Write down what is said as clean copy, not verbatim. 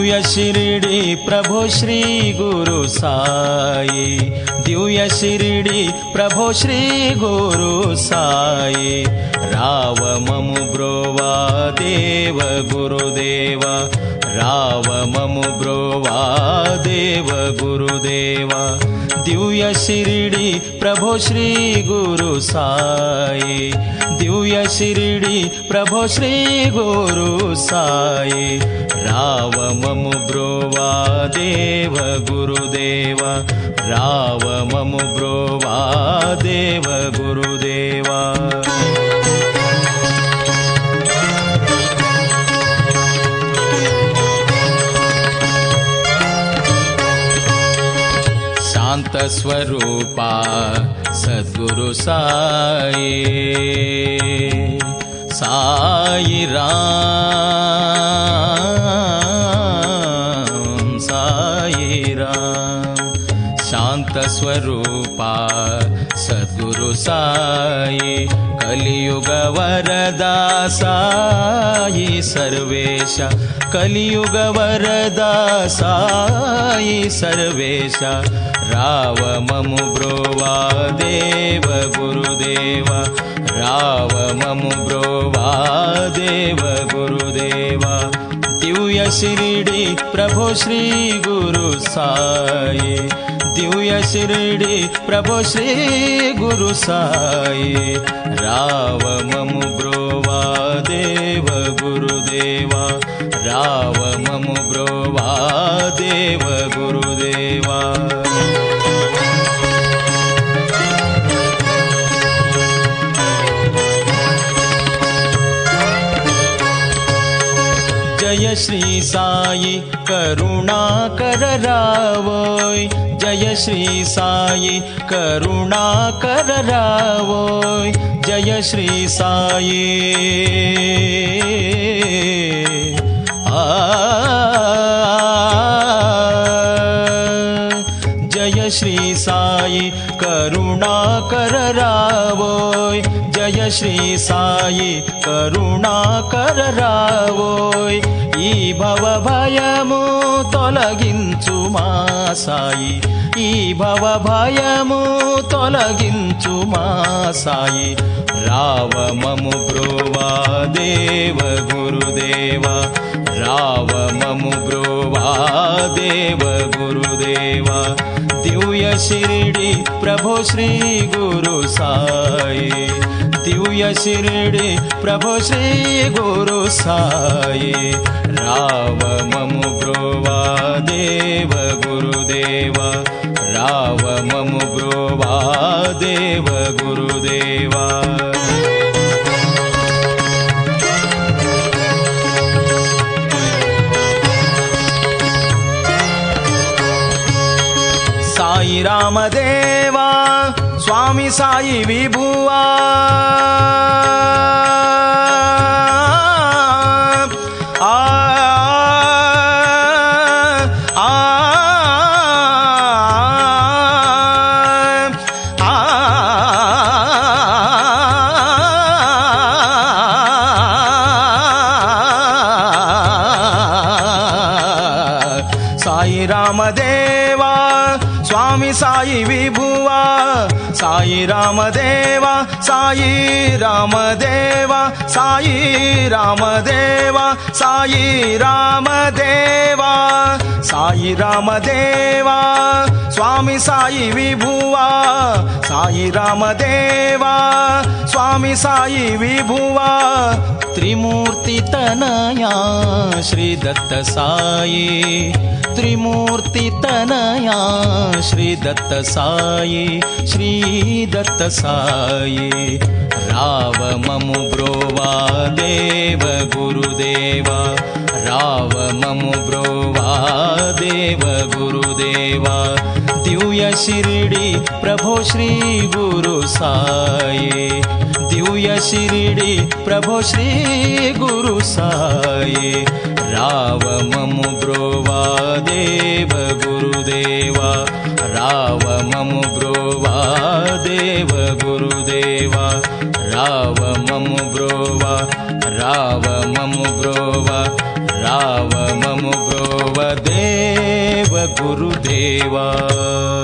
दिव्य शिरडी प्रभो श्री गुरु साई, दिव्य शिरडी प्रभो श्री गुरु साई। राव ममु ब्रोवा देव गुरुदेवा, राव ममु ब्रोवा देव गुरुदेवा। दिव्य शिरडी प्रभो श्री गुरु साई, दिव्य शिरडी प्रभो श्री गुरु साई। राव ममु ब्रोवा देव गुरुदेवा, राव ममु ब्रोवा देव गुरुदेवा। शांत स्वरूपा सद्गुरु साई, साई राम, साई राम। शांत स्वरूपा सद्गुरु साई, कलियुग वरदा साई सर्वेश, कलियुग वरदा साई सर्वेश। राव ममु ब्रोवा देव गुरुदेवा, राव ममु ब्रोवा देव गुरुदेवा। दिव्य शिरडी प्रभो श्री गुरु साई, दिव्य शिरडी प्रभो श्री गुरु साई। राव ममु ब्रोवा देव गुरुदेवा, राव ममु ब्रोवा देव गुरुदेवा। जय श्री साई करुणाकर रावोय, जय श्री साई करुणाकर रावोय। जय श्री साई जय श्री साई करुणाकर रावोय, जय श्री साई करुणाकर रावोय। ఈ భవ భయము తొలగించు మా సాయి, ఈ భవ భయము తొలగించు మా సాయి। రావ మము బ్రోవా దేవ గురుదేవా, రావ మము బ్రోవా దేవ గురుదేవా। दिव्य शिरडी प्रभो श्री गुरु साई, दिव्य शिरडी प्रभो श्री गुरु साई। राव ममु ब्रोवा देव गुरुदेवा, राव ममु ब्रोवा देव गुरुदेवा। साई रामदेवा स्वामी साई विभुवा, साई रामदेवा स्वामी साई विभुवा। साई रामदेवा, साई रामदेवा, साई रामदेवा, साई रामदेवा, साई रामदेवा स्वामी साई विभुवा। साई रामदेवा स्वामी साई विभुवा। त्रिमूर्ति तनया श्री दत्त साई, त्रिमूर्ति तनया श्री दत्त साई, श्री दत्त साई। राव ममु ब्रोवा देव गुरुदेवा, राव ममु ब्रोवा देव गुरुदेवा। दिव्य शिरडी प्रभो श्री गुरु साई, दिव्य शिरडी प्रभो श्री गुरु साई। राव ममु ब्रोवा देव गुरुदेवा, राव ममु ब्रोवा देव गुरुदेवा। राव ममु ब्रोवा, राव ममु ब्रोवा, రావ మము బ్రోవ దేవ గురుదేవా.